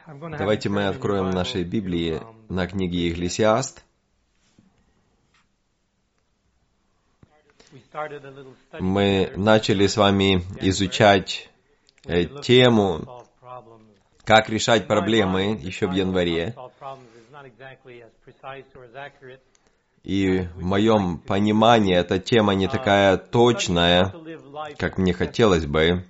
Давайте мы откроем наши Библии на книге Екклесиаст. Мы начали с вами изучать тему, как решать проблемы еще в январе. И в моем понимании эта тема не такая точная, как мне хотелось бы.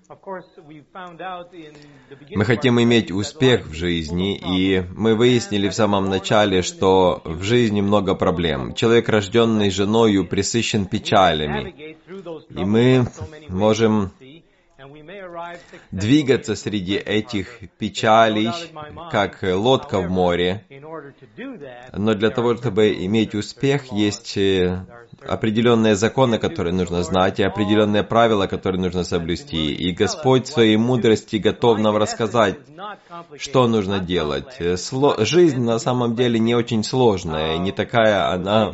Мы хотим иметь успех в жизни, и мы выяснили в самом начале, что в жизни много проблем. Человек, рожденный женою, пресыщен печалями. И мы можем двигаться среди этих печалей, как лодка в море. Но для того, чтобы иметь успех, есть определенные законы, которые нужно знать, и определенные правила, которые нужно соблюсти. И Господь в своей мудрости готов нам рассказать, что нужно делать. Жизнь на самом деле не очень сложная, не такая она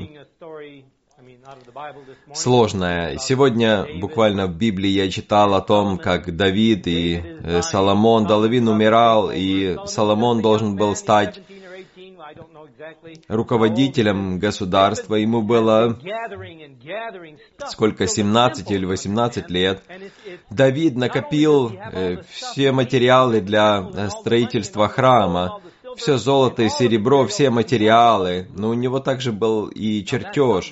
сложная. Сегодня буквально в Библии я читал о том, как Давид и Соломон, Давид умирал, и Соломон должен был стать руководителем государства. Ему было сколько, 17 или 18 лет. Давид накопил все материалы для строительства храма. Все золото и серебро, все материалы. Но у него также был и чертеж.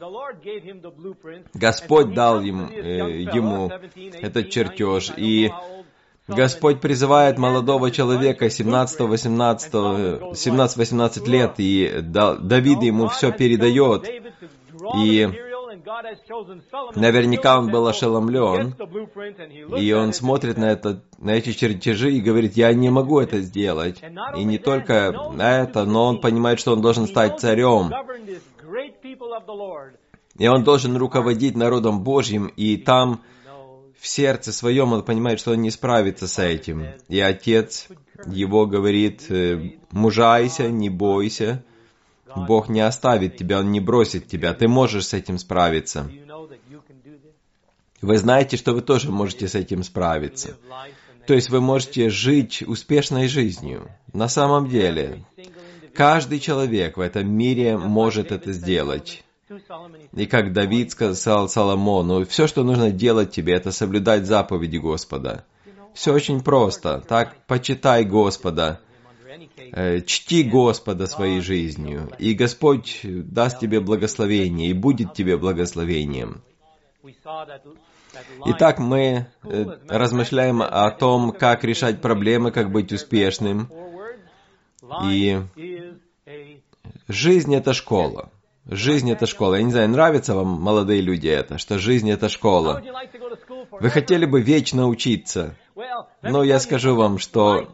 Господь дал ему этот чертеж. И Господь призывает молодого человека 17-18 лет, и Давид ему все передает. И наверняка он был ошеломлен, и он смотрит на эти чертежи и говорит: я не могу это сделать. И не только это, но он понимает, что он должен стать царем. И он должен руководить народом Божьим, и там в сердце своем он понимает, что он не справится с этим. И отец его говорит: мужайся, не бойся, Бог не оставит тебя, Он не бросит тебя, ты можешь с этим справиться. Вы знаете, что вы тоже можете с этим справиться. То есть вы можете жить успешной жизнью. На самом деле, каждый человек в этом мире может это сделать. И как Давид сказал Соломону: все, что нужно делать тебе, это соблюдать заповеди Господа. Все очень просто. Так, почитай Господа, чти Господа своей жизнью, и Господь даст тебе благословение, и будет тебе благословением. Итак, мы размышляем о том, как решать проблемы, как быть успешным. И жизнь — это школа. Жизнь — это школа. Я не знаю, нравится вам, молодые люди, это, что жизнь — это школа? Вы хотели бы вечно учиться? Но я скажу вам, что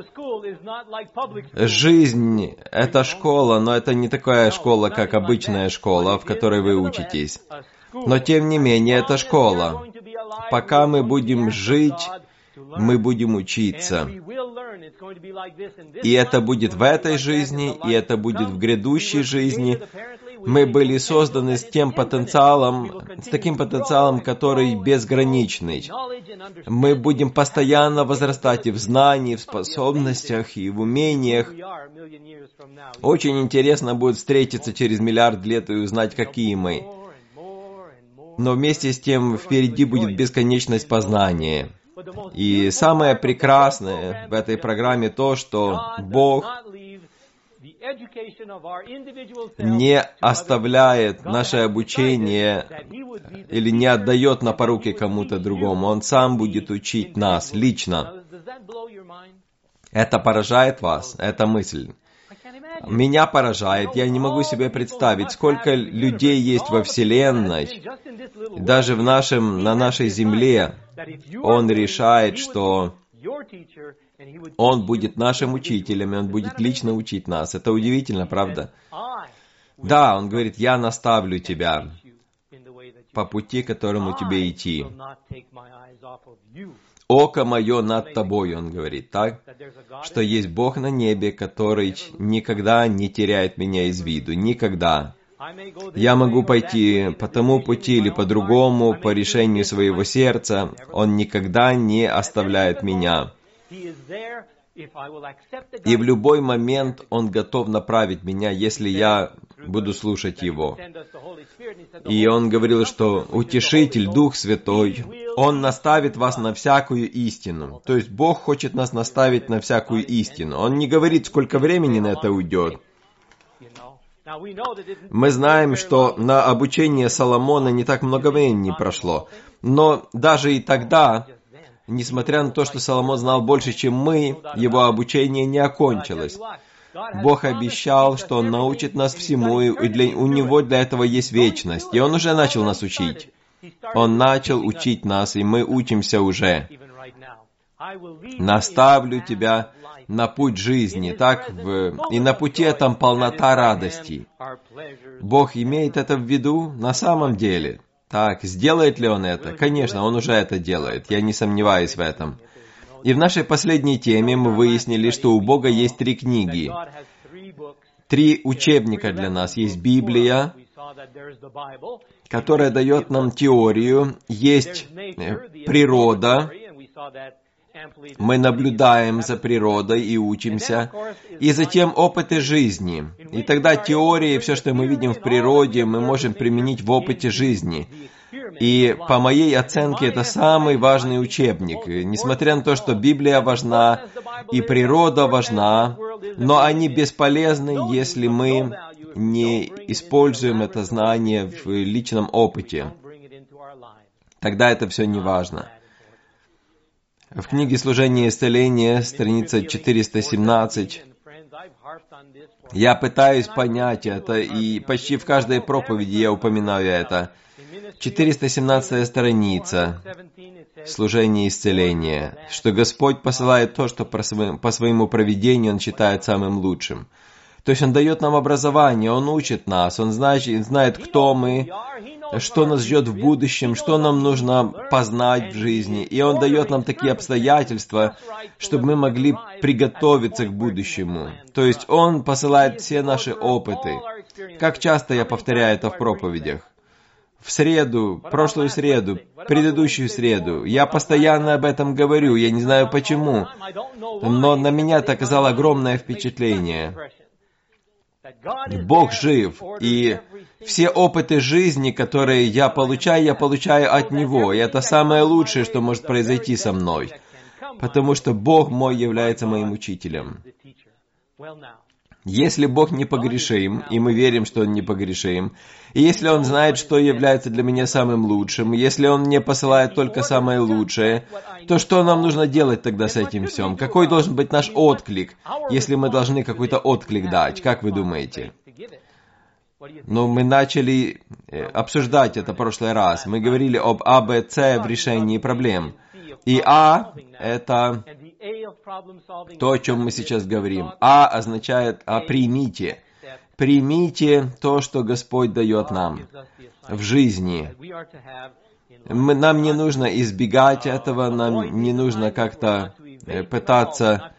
жизнь — это школа, но это не такая школа, как обычная школа, в которой вы учитесь. Но тем не менее, это школа. Пока мы будем жить, мы будем учиться. И это будет в этой жизни, и это будет в грядущей жизни. Мы были созданы с таким потенциалом, который безграничный. Мы будем постоянно возрастать и в знании, в способностях, и в умениях. Очень интересно будет встретиться через миллиард лет и узнать, какие мы. Но вместе с тем впереди будет бесконечность познания. И самое прекрасное в этой программе то, что Бог не оставляет наше обучение или не отдает на поруки кому-то другому. Он сам будет учить нас лично. Это поражает вас, эта мысль? Меня поражает. Я не могу себе представить, сколько людей есть во Вселенной, даже на нашей Земле. Он решает, что Он будет нашим учителем, и Он будет лично учить нас. Это удивительно, правда? Да, Он говорит: я наставлю тебя по пути, которому тебе идти. Око мое над тобой, Он говорит, так? Что есть Бог на небе, который никогда не теряет меня из виду. Никогда. Я могу пойти по тому пути или по другому, по решению своего сердца. Он никогда не оставляет меня. И в любой момент Он готов направить меня, если я буду слушать Его. И Он говорил, что Утешитель, Дух Святой, Он наставит вас на всякую истину. То есть Бог хочет нас наставить на всякую истину. Он не говорит, сколько времени на это уйдет. Мы знаем, что на обучение Соломона не так много времени прошло. Но даже и тогда, несмотря на то, что Соломон знал больше, чем мы, его обучение не окончилось. Бог обещал, что Он научит нас всему, и у Него для этого есть вечность. И Он уже начал нас учить. Он начал учить нас, и мы учимся уже. «Наставлю тебя на путь жизни», так? И на пути там полнота радости. Бог имеет это в виду на самом деле. Так, сделает ли Он это? Конечно, Он уже это делает, я не сомневаюсь в этом. И в нашей последней теме мы выяснили, что у Бога есть 3 книги. 3 учебника для нас. Есть Библия, которая дает нам теорию, есть природа, мы наблюдаем за природой и учимся, и затем опыты жизни. И тогда теория и все, что мы видим в природе, мы можем применить в опыте жизни. И по моей оценке это самый важный учебник. Несмотря на то, что Библия важна и природа важна, но они бесполезны, если мы не используем это знание в личном опыте. Тогда это все не важно. В книге «Служение и исцеление», страница 417, я пытаюсь понять это, и почти в каждой проповеди я упоминаю это. 417 страница, «Служение и исцеление», что Господь посылает то, что по своему провидению Он считает самым лучшим. То есть Он дает нам образование, Он учит нас, Он знает, кто мы, что нас ждет в будущем, что нам нужно познать в жизни. И Он дает нам такие обстоятельства, чтобы мы могли приготовиться к будущему. То есть Он посылает все наши опыты. Как часто я повторяю это в проповедях? В среду, прошлую среду, предыдущую среду. Я постоянно об этом говорю, я не знаю почему. Но на меня это оказало огромное впечатление. Бог жив, и все опыты жизни, которые я получаю от Него. И это самое лучшее, что может произойти со мной. Потому что Бог мой является моим учителем. Если Бог непогрешим, и мы верим, что Он непогрешим, и если Он знает, что является для меня самым лучшим, если Он мне посылает только самое лучшее, то что нам нужно делать тогда с этим всем? Какой должен быть наш отклик, если мы должны какой-то отклик дать? Как вы думаете? Но мы начали обсуждать это в прошлый раз. Мы говорили об А, Б, С в решении проблем. И А — это то, о чем мы сейчас говорим. А означает примите. Примите то, что Господь дает нам в жизни. Нам не нужно избегать этого, нам не нужно как-то пытаться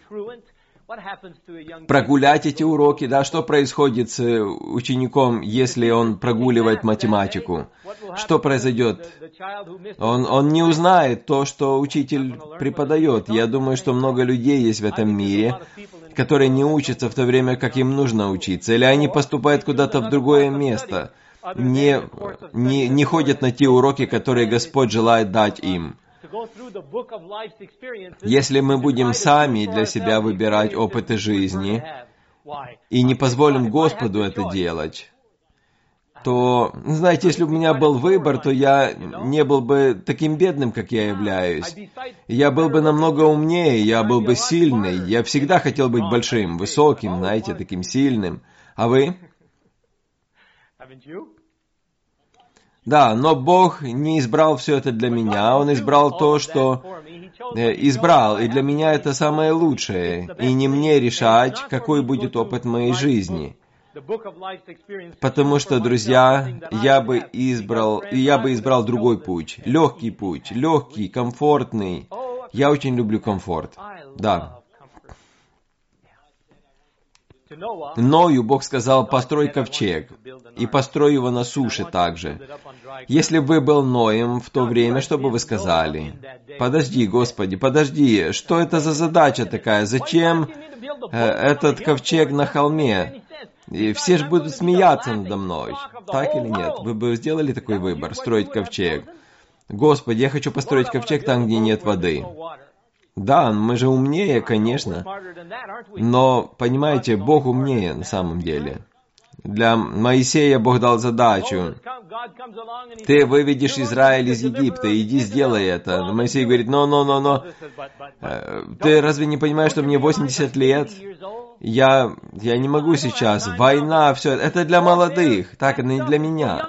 прогулять эти уроки. Да, что происходит с учеником, если он прогуливает математику? Что произойдет? Он не узнает то, что учитель преподает. Я думаю, что много людей есть в этом мире, которые не учатся в то время, как им нужно учиться. Или они поступают куда-то в другое место, не ходят на те уроки, которые Господь желает дать им. Если мы будем сами для себя выбирать опыты жизни и не позволим Господу это делать, то, знаете, если бы у меня был выбор, то я не был бы таким бедным, как я являюсь. Я был бы намного умнее, я был бы сильный. Я всегда хотел быть большим, высоким, знаете, таким сильным. А вы? Да, но Бог не избрал все это для меня. Он избрал то, что избрал, и для меня это самое лучшее. И не мне решать, какой будет опыт моей жизни. Потому что, друзья, я бы избрал другой путь. Легкий, комфортный. Я очень люблю комфорт. Да. Ною Бог сказал: построй ковчег, и построй его на суше также. Если бы вы был Ноем в то время, что бы вы сказали? Подожди, Господи, подожди, что это за задача такая? Зачем этот ковчег на холме? И все же будут смеяться надо мной. Так или нет? Вы бы сделали такой выбор, строить ковчег? Господи, я хочу построить ковчег там, где нет воды. Да, мы же умнее, конечно. Но, понимаете, Бог умнее на самом деле. Для Моисея Бог дал задачу. Ты выведешь Израиль из Египта, иди сделай это. Моисей говорит: но. Ты разве не понимаешь, что мне 80 лет? Я не могу сейчас. Война, все. Это для молодых. Так, это не для меня.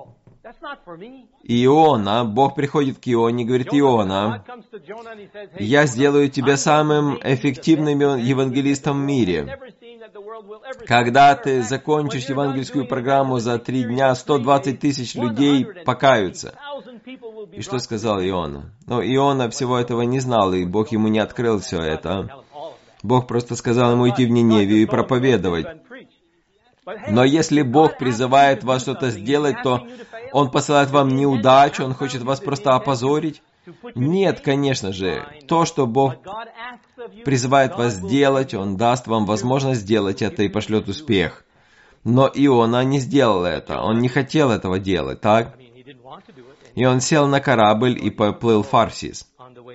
Иона, Бог приходит к Ионе и говорит: Иона, я сделаю тебя самым эффективным евангелистом в мире. Когда ты закончишь евангельскую программу за 3 дня, 120 тысяч людей покаются. И что сказал Иона? Но Иона всего этого не знал, и Бог ему не открыл все это. Бог просто сказал ему идти в Ниневию и проповедовать. Но если Бог призывает вас что-то сделать, то Он посылает вам неудачу, Он хочет вас просто опозорить? Нет, конечно же. То, что Бог призывает вас сделать, Он даст вам возможность сделать это и пошлет успех. Но Иона не сделал это. Он не хотел этого делать, так? И он сел на корабль и поплыл в Фарсис.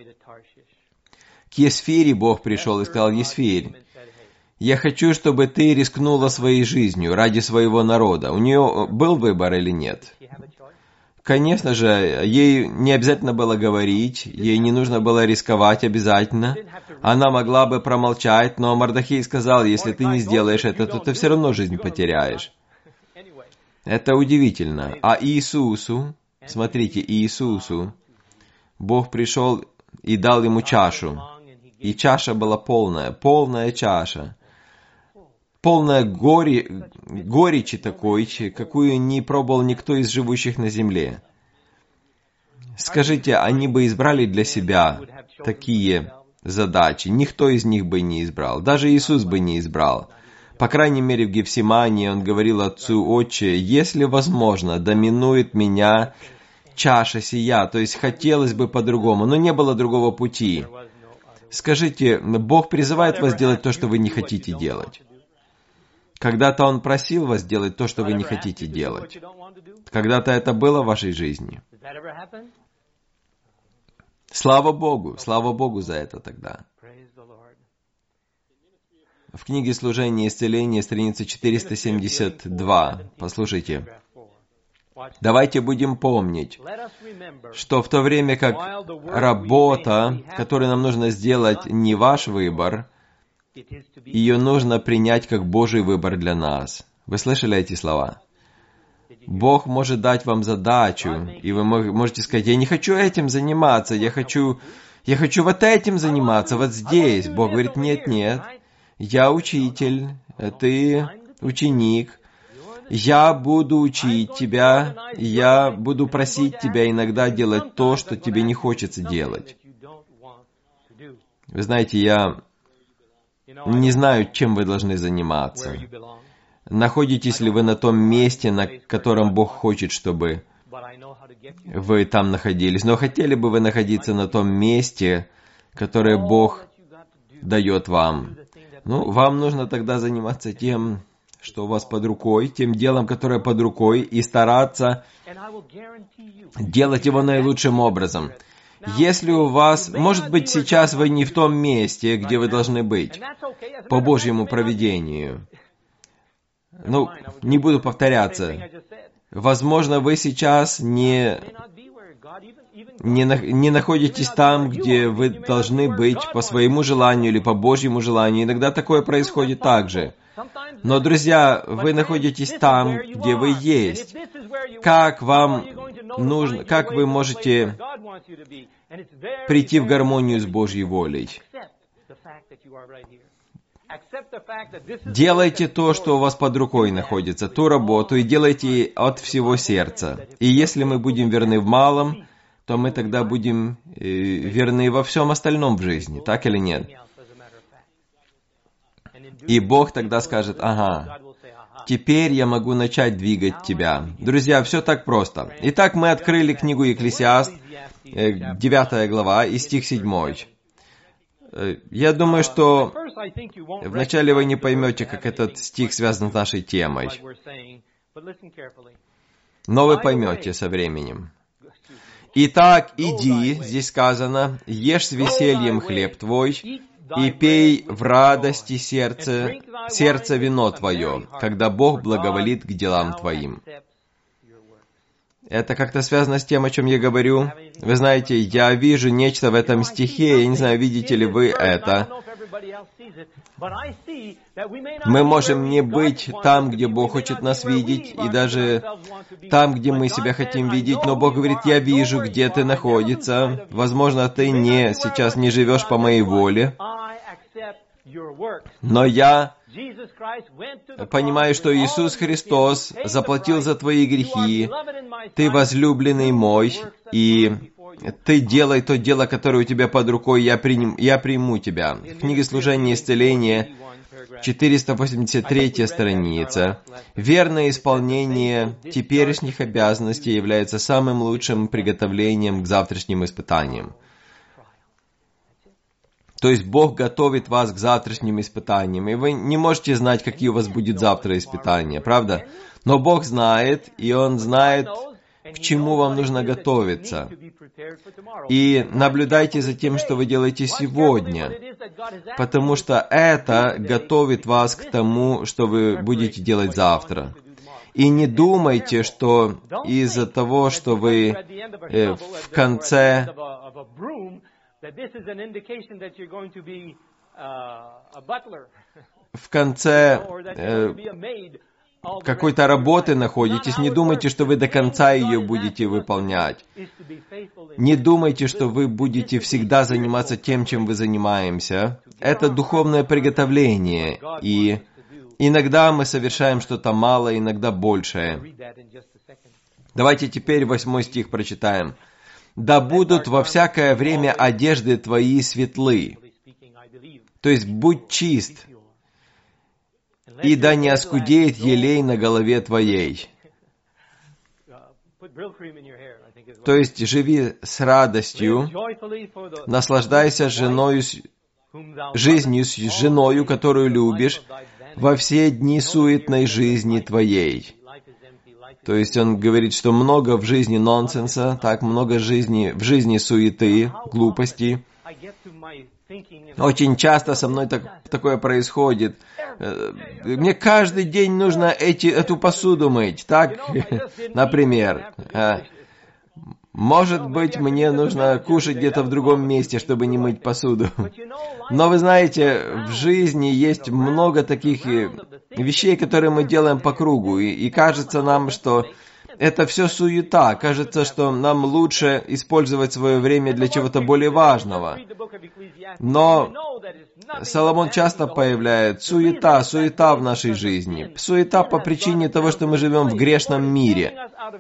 К Есфире Бог пришел и сказал: Есфирь, я хочу, чтобы ты рискнула своей жизнью ради своего народа. У нее был выбор или нет? Конечно же, ей не обязательно было говорить, ей не нужно было рисковать обязательно. Она могла бы промолчать, но Мордехей сказал: если ты не сделаешь это, то ты все равно жизнь потеряешь. Это удивительно. А Иисусу, смотрите, Иисусу, Бог пришел и дал ему чашу. И чаша была полная чаша. Полная горечи такой, какую не пробовал никто из живущих на земле. Скажите, они бы избрали для себя такие задачи? Никто из них бы не избрал. Даже Иисус бы не избрал. По крайней мере, в Гефсимании Он говорил Отцу: Отче, если возможно, доминует меня чаша сия. То есть хотелось бы по-другому, но не было другого пути. Скажите, Бог призывает вас делать то, что вы не хотите делать. Когда-то Он просил вас делать то, что вы не хотите делать. Когда-то это было в вашей жизни. Слава Богу за это тогда. В книге «Служение и исцеление», страница 472. Послушайте. Давайте будем помнить, что в то время как работа, которую нам нужно сделать, не ваш выбор, ее нужно принять как Божий выбор для нас. Вы слышали эти слова? Бог может дать вам задачу, и вы можете сказать: я не хочу этим заниматься, я хочу вот этим заниматься, вот здесь. Бог говорит: нет, я учитель, ты ученик, я буду учить тебя, я буду просить тебя иногда делать то, что тебе не хочется делать. Вы знаете, я не знаю, чем вы должны заниматься. Находитесь ли вы на том месте, на котором Бог хочет, чтобы вы там находились? Но хотели бы вы находиться на том месте, которое Бог дает вам? Вам нужно тогда заниматься тем, что у вас под рукой, тем делом, которое под рукой, и стараться делать его наилучшим образом. Если у вас, может быть, сейчас вы не в том месте, где вы должны быть, по Божьему провидению. Не буду повторяться. Возможно, вы сейчас не находитесь там, где вы должны быть по своему желанию или по Божьему желанию. Иногда такое происходит также. Но, друзья, вы находитесь там, где вы есть. Как вы можете прийти в гармонию с Божьей волей? Делайте то, что у вас под рукой находится, ту работу, и делайте от всего сердца. И если мы будем верны в малом, то мы тогда будем верны во всем остальном в жизни, так или нет? И Бог тогда скажет: ага, теперь я могу начать двигать тебя. Друзья, все так просто. Итак, мы открыли книгу Екклесиаст, 9 глава и стих 7. Я думаю, что вначале вы не поймете, как этот стих связан с нашей темой. Но вы поймете со временем. «Итак, иди», здесь сказано, «ешь с весельем хлеб твой, и пей в радости сердце вино твое, когда Бог благоволит к делам твоим». Это как-то связано с тем, о чем я говорю. Вы знаете, я вижу нечто в этом стихе, я не знаю, видите ли вы это. Мы можем не быть там, где Бог хочет нас видеть, и даже там, где мы себя хотим видеть, но Бог говорит: я вижу, где ты находишься. Возможно, ты сейчас не живешь по моей воле, но я понимаю, что Иисус Христос заплатил за твои грехи, ты возлюбленный мой, и ты делай то дело, которое у тебя под рукой, я приму тебя. В книге «Служение и исцеление», 483 страница. Верное исполнение теперешних обязанностей является самым лучшим приготовлением к завтрашним испытаниям. То есть Бог готовит вас к завтрашним испытаниям, и вы не можете знать, какие у вас будут завтра испытания, правда? Но Бог знает, и Он знает, к чему вам нужно готовиться. И наблюдайте за тем, что вы делаете сегодня, потому что это готовит вас к тому, что вы будете делать завтра. И не думайте, что из-за того, что вы в конце какой-то работы находитесь, не думайте, что вы до конца ее будете выполнять. Не думайте, что вы будете всегда заниматься тем, чем вы занимаемся. Это духовное приготовление, и иногда мы совершаем что-то малое, иногда большее. Давайте теперь 8 стих прочитаем. «Да будут во всякое время одежды твои светлы». То есть, будь чист, и да не оскудеет елей на голове твоей. То есть, живи с радостью, наслаждайся жизнью с женою, которую любишь, во все дни суетной жизни твоей. То есть, он говорит, что много в жизни нонсенса, так много в жизни суеты, глупости. Очень часто со мной такое происходит. Мне каждый день нужно эту посуду мыть, так? Например. Может быть, мне нужно кушать где-то в другом месте, чтобы не мыть посуду. Но вы знаете, в жизни есть много таких вещей, которые мы делаем по кругу, и кажется нам, что это все суета. Кажется, что нам лучше использовать свое время для чего-то более важного. Но Соломон часто появляет суета в нашей жизни. Суета по причине того, что мы живем в грешном мире.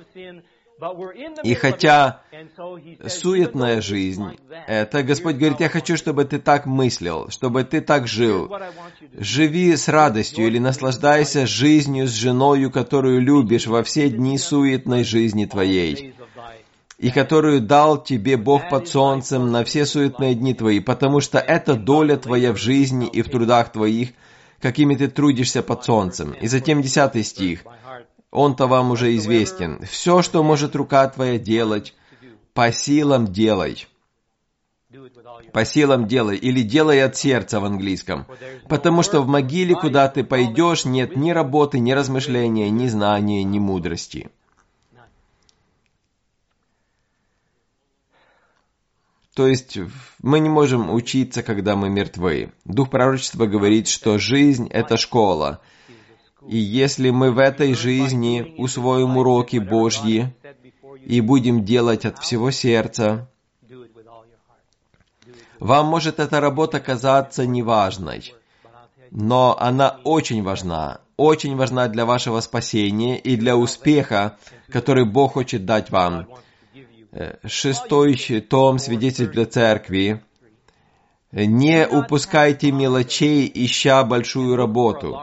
И хотя суетная жизнь, это Господь говорит: я хочу, чтобы ты так мыслил, чтобы ты так жил. Живи с радостью или наслаждайся жизнью с женою, которую любишь во все дни суетной жизни твоей, и которую дал тебе Бог под солнцем на все суетные дни твои, потому что это доля твоя в жизни и в трудах твоих, какими ты трудишься под солнцем. И затем 10 стих. Он-то вам уже известен. «Все, что может рука твоя делать, по силам делай». По силам делай, или делай от сердца в английском. Потому что в могиле, куда ты пойдешь, нет ни работы, ни размышления, ни знания, ни мудрости. То есть мы не можем учиться, когда мы мертвы. Дух пророчества говорит, что жизнь — это школа. И если мы в этой жизни усвоим уроки Божьи и будем делать от всего сердца, вам может эта работа казаться неважной, но она очень важна для вашего спасения и для успеха, который Бог хочет дать вам. 6 том «Свидетель для церкви», Не упускайте мелочей, ища большую работу.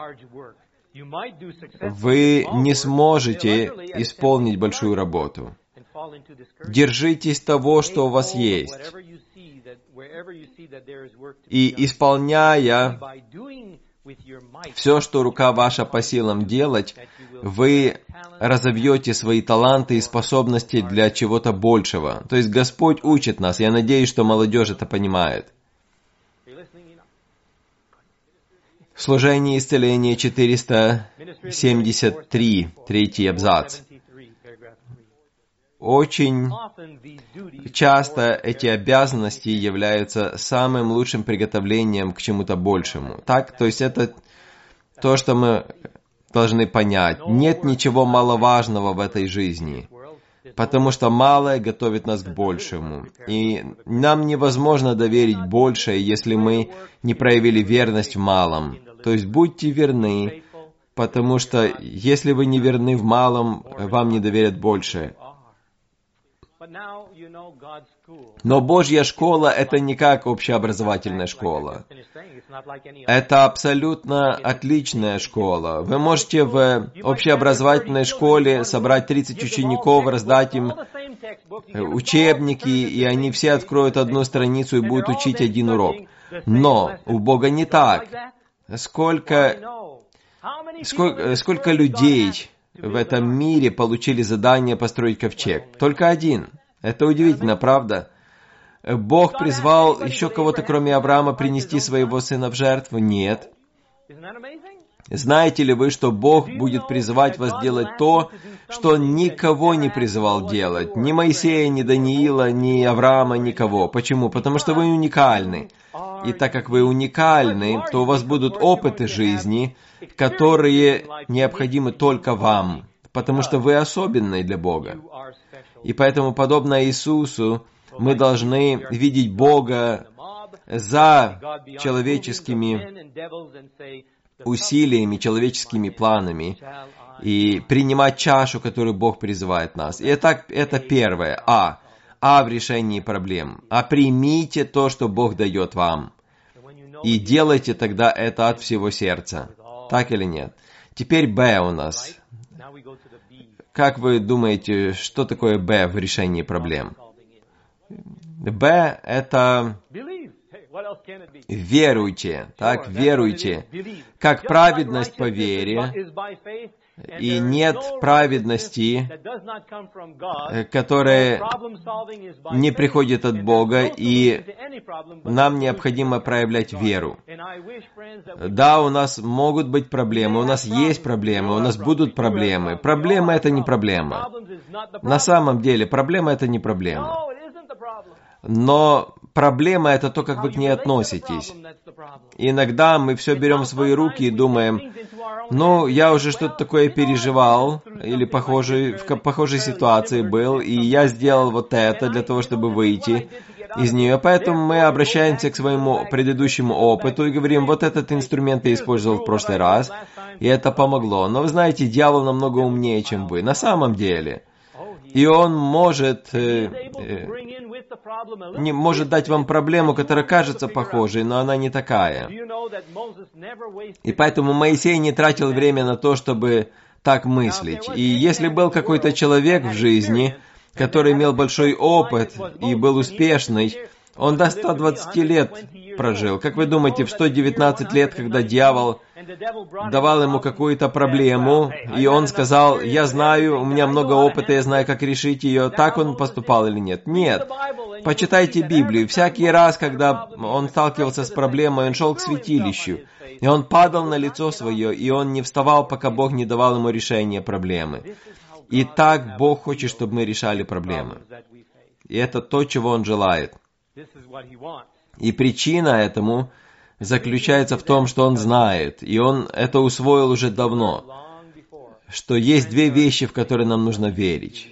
Вы не сможете исполнить большую работу. Держитесь того, что у вас есть. И исполняя все, что рука ваша по силам делать, вы разовьете свои таланты и способности для чего-то большего. То есть Господь учит нас. Я надеюсь, что молодежь это понимает. Служение исцеления 473, третий абзац. Очень часто эти обязанности являются самым лучшим приготовлением к чему-то большему. Так, то есть это то, что мы должны понять. Нет ничего маловажного в этой жизни, потому что малое готовит нас к большему. И нам невозможно доверить большее, если мы не проявили верность в малом. То есть будьте верны, потому что если вы не верны в малом, вам не доверят большее. Но Божья школа — это не как общеобразовательная школа. Это абсолютно отличная школа. Вы можете в общеобразовательной школе собрать 30 учеников, раздать им учебники, и они все откроют одну страницу и будут учить один урок. Но у Бога не так. Сколько людей в этом мире получили задание построить ковчег? Только один. Это удивительно, правда? Бог призвал еще кого-то, кроме Авраама, принести своего сына в жертву? Нет. Знаете ли вы, что Бог будет призывать вас делать то, что Он никого не призывал делать? Ни Моисея, ни Даниила, ни Авраама, никого. Почему? Потому что вы уникальны. И так как вы уникальны, то у вас будут опыты жизни, которые необходимы только вам, потому что вы особенные для Бога. И поэтому, подобно Иисусу, мы должны видеть Бога за человеческими усилиями, человеческими планами и принимать чашу, которую Бог призывает нас. И это первое. В решении проблем. Примите то, что Бог дает вам. И делайте тогда это от всего сердца. Так или нет? Теперь Б у нас. Как вы думаете, что такое Б в решении проблем? Б — это веруйте, так, веруйте. Как праведность по вере, и нет праведности, которая не приходит от Бога, и нам необходимо проявлять веру. Да, у нас могут быть проблемы, у нас есть проблемы, у нас будут проблемы. Проблема — это не проблема. На самом деле, проблема — это не проблема. Но проблема — это то, как вы к ней относитесь. Иногда мы все берем в свои руки и думаем, я уже что-то такое переживал, или в похожей ситуации был, и я сделал вот это для того, чтобы выйти из нее. Поэтому мы обращаемся к своему предыдущему опыту и говорим, вот этот инструмент я использовал в прошлый раз, и это помогло. Но вы знаете, дьявол намного умнее, чем вы, на самом деле. И он может дать вам проблему, которая кажется похожей, но она не такая. И поэтому Моисей не тратил время на то, чтобы так мыслить. И если был какой-то человек в жизни, который имел большой опыт и был успешный, он до 120 лет прожил. Как вы думаете, в 119 лет, когда дьявол давал ему какую-то проблему, и он сказал, я знаю, у меня много опыта, я знаю, как решить ее, так он поступал или нет? Нет. Почитайте Библию. Всякий раз, когда он сталкивался с проблемой, он шел к святилищу, и он падал на лицо свое, и он не вставал, пока Бог не давал ему решения проблемы. И так Бог хочет, чтобы мы решали проблемы. И это то, чего Он желает. И причина этому заключается в том, что Он знает, и Он это усвоил уже давно, что есть две вещи, в которые нам нужно верить.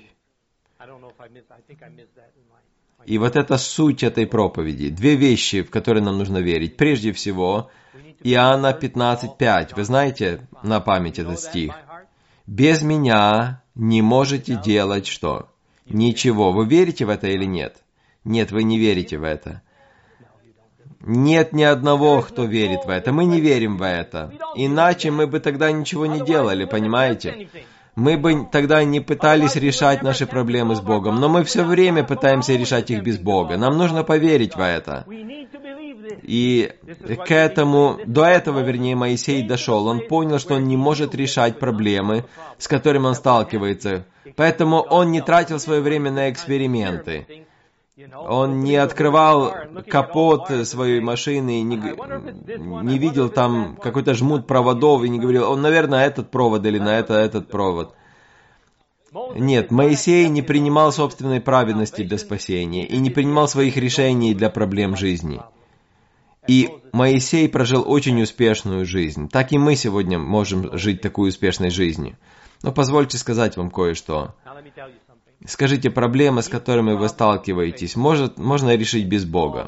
И вот это суть этой проповеди. Две вещи, в которые нам нужно верить. Прежде всего, Иоанна 15:5. Вы знаете на память этот стих? «Без Меня не можете делать что? Ничего». Вы верите в это или нет? Нет, вы не верите в это. Нет ни одного, кто верит в это. Мы не верим в это. Иначе мы бы тогда ничего не делали, понимаете? Мы бы тогда не пытались решать наши проблемы с Богом, но мы все время пытаемся решать их без Бога. Нам нужно поверить в это. И до этого, Моисей дошел. Он понял, что он не может решать проблемы, с которыми он сталкивается. Поэтому он не тратил свое время на эксперименты. Он не открывал капот своей машины, не видел там какой-то жмут проводов и не говорил, наверное, этот провод или на этот провод. Нет, Моисей не принимал собственной праведности для спасения и не принимал своих решений для проблем жизни. И Моисей прожил очень успешную жизнь. Так и мы сегодня можем жить такой успешной жизнью. Но позвольте сказать вам кое-что. Скажите, проблемы, с которыми вы сталкиваетесь, можно решить без Бога?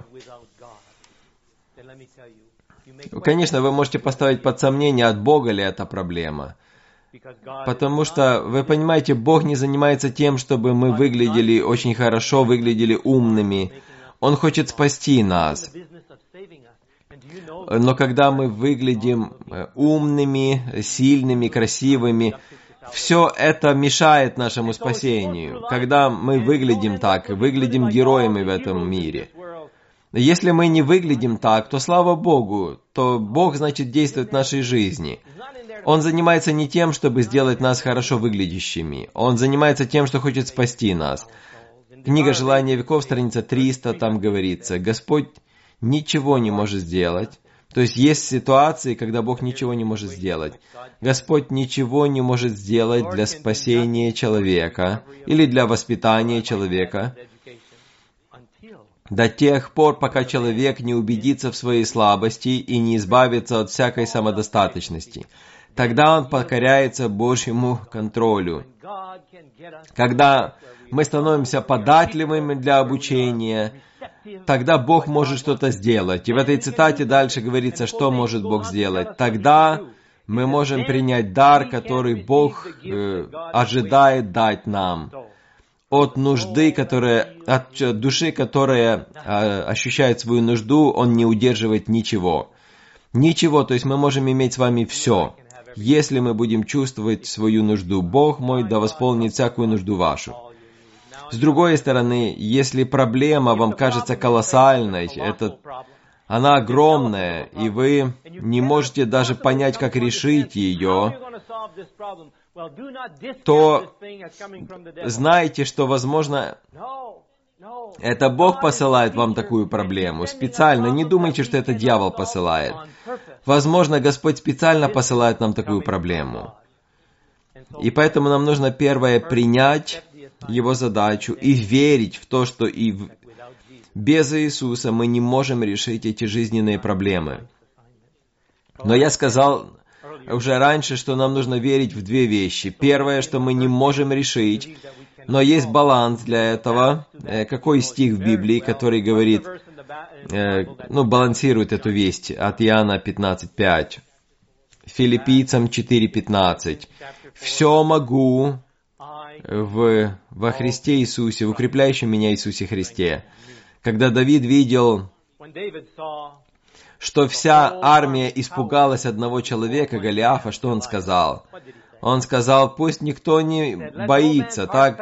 Конечно, вы можете поставить под сомнение, от Бога ли эта проблема. Потому что, вы понимаете, Бог не занимается тем, чтобы мы выглядели очень хорошо, выглядели умными. Он хочет спасти нас. Но когда мы выглядим умными, сильными, красивыми, все это мешает нашему спасению. Когда мы выглядим так, выглядим героями в этом мире. Если мы не выглядим так, то слава Богу, то Бог, значит, действует в нашей жизни. Он занимается не тем, чтобы сделать нас хорошо выглядящими. Он занимается тем, что хочет спасти нас. Книга «Желания веков», страница 300, там говорится, Господь ничего не может сделать. То есть ситуации, когда Бог ничего не может сделать. Господь ничего не может сделать для спасения человека или для воспитания человека до тех пор, пока человек не убедится в своей слабости и не избавится от всякой самодостаточности. Тогда он покоряется Божьему контролю. Когда мы становимся податливыми для обучения, тогда Бог может что-то сделать. И в этой цитате дальше говорится, что может Бог сделать. Тогда мы можем принять дар, который Бог ожидает дать нам. От нужды, от души, которая ощущает свою нужду, Он не удерживает ничего. Ничего, то есть мы можем иметь с вами все. Если мы будем чувствовать свою нужду, Бог мой да восполнит всякую нужду вашу. С другой стороны, если проблема вам кажется колоссальной, она огромная, и вы не можете даже понять, как решить ее, то знайте, что, возможно, это Бог посылает вам такую проблему. Специально. Не думайте, что это дьявол посылает. Возможно, Господь специально посылает нам такую проблему. И поэтому нам нужно первое принять Его задачу и верить в то, что без Иисуса мы не можем решить эти жизненные проблемы. Но я сказал уже раньше, что нам нужно верить в две вещи. Первое, что мы не можем решить, но есть баланс для этого. Какой стих в Библии, который говорит, балансирует эту весть от Иоанна 15:5, Филиппийцам 4:15. «Все могу во Христе Иисусе, в укрепляющем меня Иисусе Христе». Когда Давид видел, что вся армия испугалась одного человека, Голиафа, что он сказал? Он сказал, пусть никто не боится, так?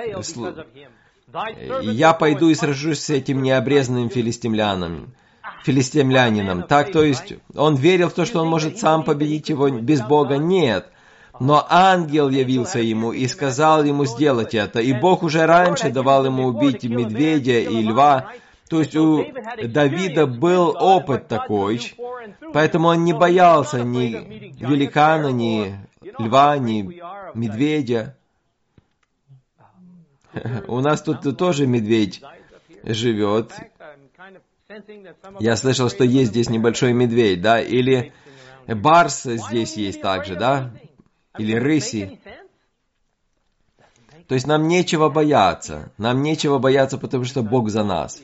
Я пойду и сражусь с этим необрезанным филистимлянином. Так, то есть, он верил в то, что он может сам победить его без Бога? Нет. Но ангел явился ему и сказал ему сделать это. И Бог уже раньше давал ему убить медведя и льва. То есть у Давида был опыт такой, поэтому он не боялся ни великана, ни льва, ни медведя. У нас тут тоже медведь живет. Я слышал, что есть здесь небольшой медведь, да? Или барс здесь есть также, да? Или рыси. То есть нам нечего бояться. Нам нечего бояться, потому что Бог за нас.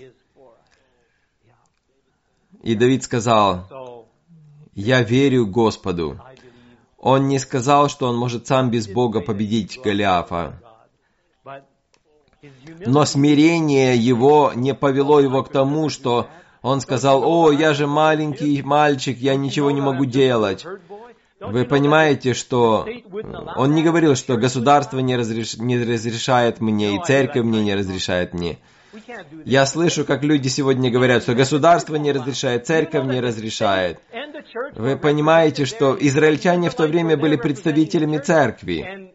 И Давид сказал, «Я верю Господу». Он не сказал, что он может сам без Бога победить Голиафа. Но смирение его не повело его к тому, что Он сказал: «О, я же маленький мальчик, я ничего не могу делать». Вы понимаете, что он не говорил, что государство не разрешает мне, и церковь мне не разрешает мне. Я слышу, как люди сегодня говорят, что государство не разрешает, церковь не разрешает. Вы понимаете, что израильтяне в то время были представителями церкви,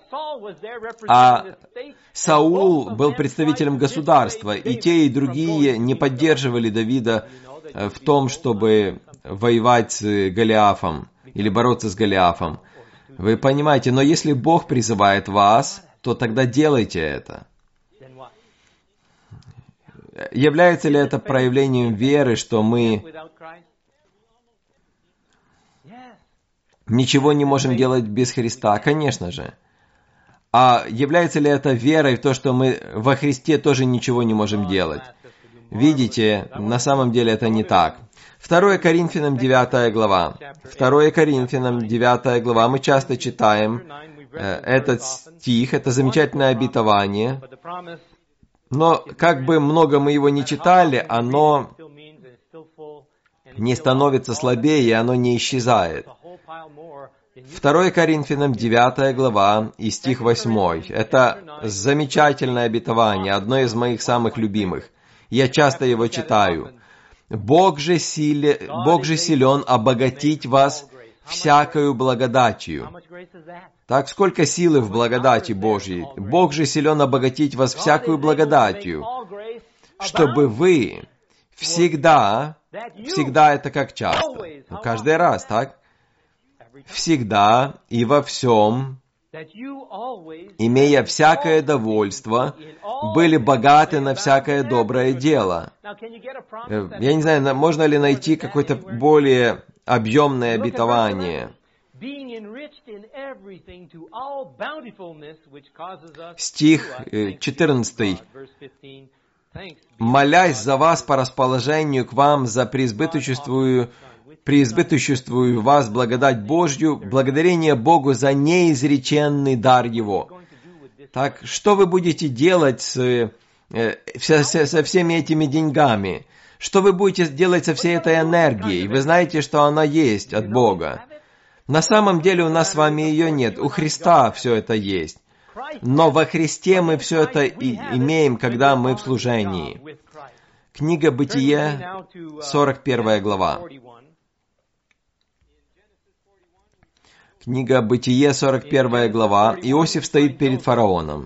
а Саул был представителем государства, и те, и другие не поддерживали Давида в том, чтобы воевать с Голиафом или бороться с Голиафом. Вы понимаете, но если Бог призывает вас, то тогда делайте это. Является ли это проявлением веры, что мы ничего не можем делать без Христа? Конечно же. А является ли это верой в то, что мы во Христе тоже ничего не можем делать? Видите, на самом деле это не так. 2 Коринфянам 9 глава. 2 Коринфянам 9 глава. Мы часто читаем этот стих, это замечательное обетование. Но как бы много мы его не читали, оно не становится слабее, и оно не исчезает. 2 Коринфянам 9 глава и стих 8. Это замечательное обетование, одно из моих самых любимых. Я часто его читаю. Бог же силен обогатить вас всякою благодатью. Так, сколько силы в благодати Божьей. Бог же силен обогатить вас всякую благодатью, чтобы вы всегда это как часто, каждый раз, так? Всегда и во всем, имея всякое довольство, были богаты на всякое доброе дело. Я не знаю, можно ли найти какое-то более объемное обетование. Стих 14. «Молясь за вас по расположению к вам за преизбыточествую вас благодать Божью, благодарение Богу за неизреченный дар Его». Так, что вы будете делать со всеми этими деньгами? Что вы будете делать со всей этой энергией? Вы знаете, что она есть от Бога. На самом деле у нас с вами ее нет. У Христа все это есть. Но во Христе мы все это имеем, когда мы в служении. Книга Бытие, 41 глава. Книга Бытие, 41 глава. Иосиф стоит перед фараоном.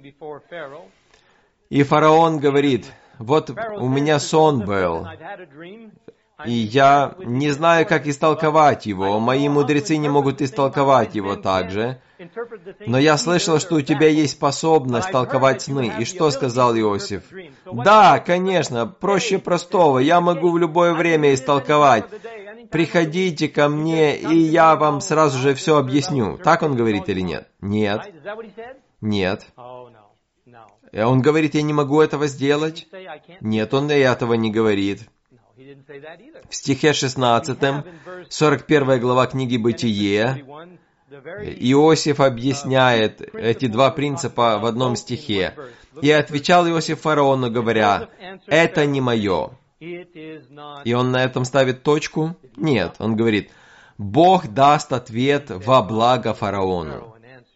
И фараон говорит: «Вот у меня сон был, и я не знаю, как истолковать его. Мои мудрецы не могут истолковать его также. Но я слышал, что у тебя есть способность толковать сны». И что сказал Иосиф? «Да, конечно, проще простого. Я могу в любое время истолковать. Приходите ко мне, и я вам сразу же все объясню». Так он говорит или нет? Нет. Нет. Он говорит: «Я не могу этого сделать». Нет, он этого не говорит. В стихе 16, 41 глава книги Бытие, Иосиф объясняет эти два принципа в одном стихе. «И отвечал Иосиф фараону, говоря: это не мое». И он на этом ставит точку? Нет, он говорит: Бог даст ответ во благо фараону.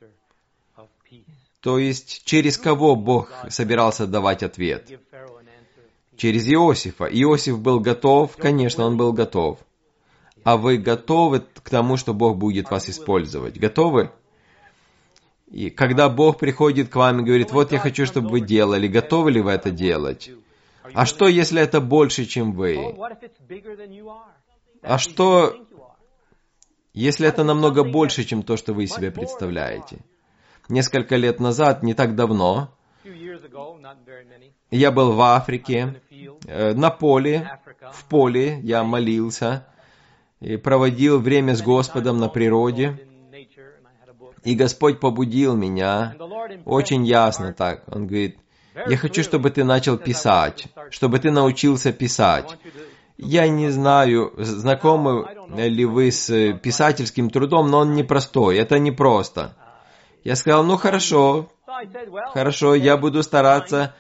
То есть, через кого Бог собирался давать ответ? Через Иосифа. Иосиф был готов? Конечно, он был готов. А вы готовы к тому, что Бог будет вас использовать? Готовы? И когда Бог приходит к вам и говорит: вот я хочу, чтобы вы делали, готовы ли вы это делать? А что, если это больше, чем вы? А что, если это намного больше, чем то, что вы себе представляете? Несколько лет назад, не так давно, я был в Африке, на поле, в поле я молился и проводил время с Господом на природе. И Господь побудил меня очень ясно так. Он говорит: я хочу, чтобы ты начал писать, чтобы ты научился писать. Я не знаю, знакомы ли вы с писательским трудом, но он непростой, это непросто. Я сказал: ну хорошо, я буду стараться.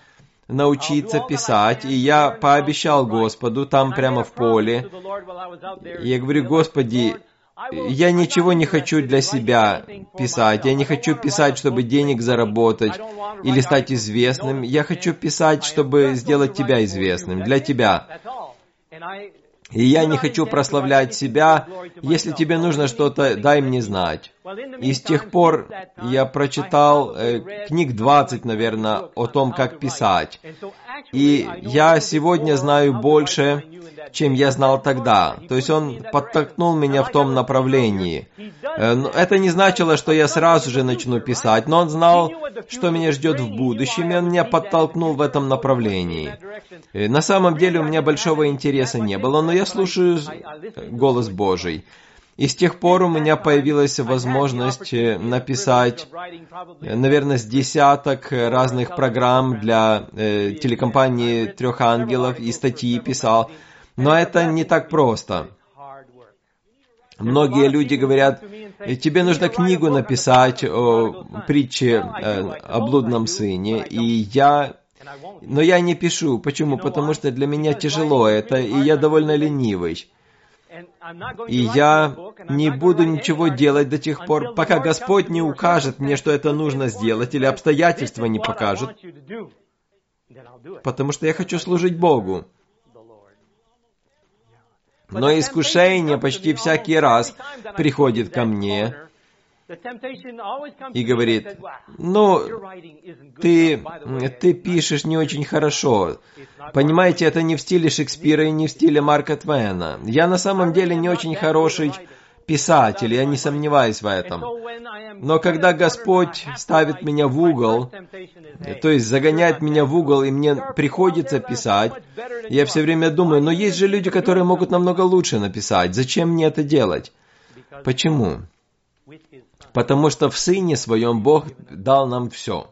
научиться писать, и я пообещал Господу там прямо в поле. Я говорю: Господи, я ничего не хочу для себя писать. Я не хочу писать, чтобы денег заработать или стать известным. Я хочу писать, чтобы сделать Тебя известным, для Тебя. И я не хочу прославлять себя. Если тебе нужно что-то, дай мне знать. И с тех пор я прочитал книг 20, наверное, о том, как писать. И я сегодня знаю больше, чем я знал тогда. То есть он подтолкнул меня в том направлении. Это не значило, что я сразу же начну писать, но он знал, что меня ждет в будущем, и он меня подтолкнул в этом направлении. На самом деле у меня большого интереса не было, но я слушаю голос Божий. И с тех пор у меня появилась возможность написать, наверное, с десяток разных программ для телекомпании «Трех ангелов», и статьи писал. Но это не так просто. Многие люди говорят: тебе нужно книгу написать о притче о блудном сыне, но я не пишу. Почему? Потому что для меня тяжело это, и я довольно ленивый. И я не буду ничего делать до тех пор, пока Господь не укажет мне, что это нужно сделать, или обстоятельства не покажут, потому что я хочу служить Богу. Но искушение почти всякий раз приходит ко мне и говорит: ты пишешь не очень хорошо. Понимаете, это не в стиле Шекспира и не в стиле Марка Твена. Я на самом деле не очень хороший писатель, я не сомневаюсь в этом. Но когда Господь ставит меня в угол, то есть загоняет меня в угол, и мне приходится писать, я все время думаю: но есть же люди, которые могут намного лучше написать. Зачем мне это делать? Почему? Потому что в Сыне Своем Бог дал нам все.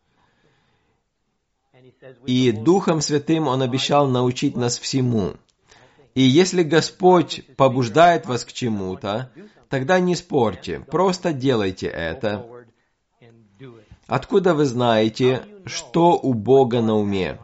И Духом Святым Он обещал научить нас всему. И если Господь побуждает вас к чему-то, тогда не спорьте, просто делайте это. Откуда вы знаете, что у Бога на уме?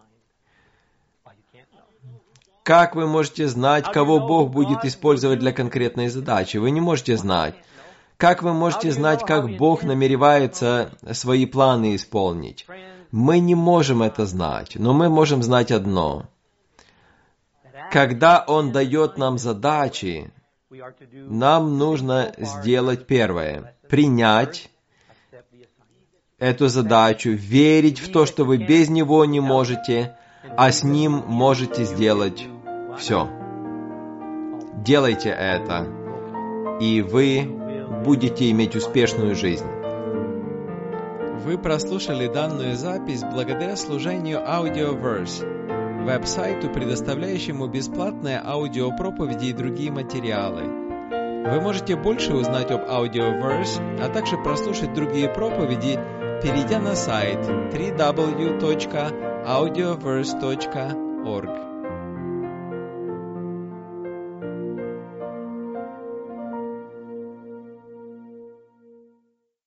Как вы можете знать, кого Бог будет использовать для конкретной задачи? Вы не можете знать. Как вы можете знать, как Бог намеревается свои планы исполнить? Мы не можем это знать, но мы можем знать одно. Когда Он дает нам задачи, нам нужно сделать первое. Принять эту задачу, верить в то, что вы без Него не можете, а с Ним можете сделать все. Делайте это, и вы будете иметь успешную жизнь. Вы прослушали данную запись благодаря служению Audioverse, веб-сайту, предоставляющему бесплатные аудиопроповеди и другие материалы. Вы можете больше узнать об Audioverse, а также прослушать другие проповеди, перейдя на сайт www.audioverse.org.